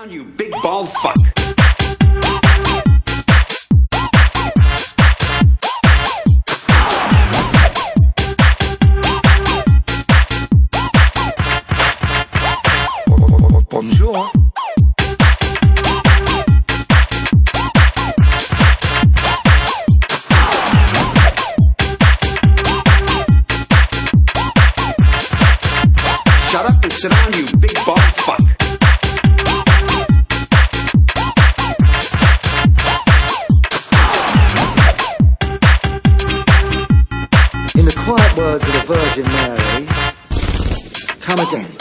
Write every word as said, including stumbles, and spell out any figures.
down, you big bald fuck. Bonjour. Shut up and sit down, you big bald fuck. In the quiet words of the Virgin Mary, come again.